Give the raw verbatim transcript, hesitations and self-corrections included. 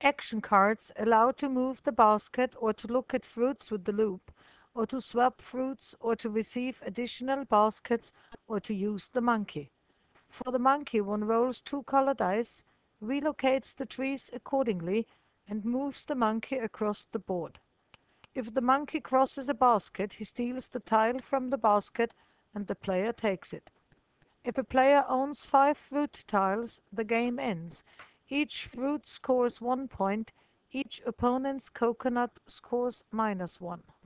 Action cards allow to move the basket or to look at fruits with the loop, or to swap fruits or to receive additional baskets or to use the monkey. For the monkey, one rolls two color dice, relocates the trees accordingly, and moves the monkey across the board. If the monkey crosses a basket, he steals the tile from the basket and the player takes it. If a player owns five fruit tiles, the game ends. Each fruit scores one point, each opponent's coconut scores minus one.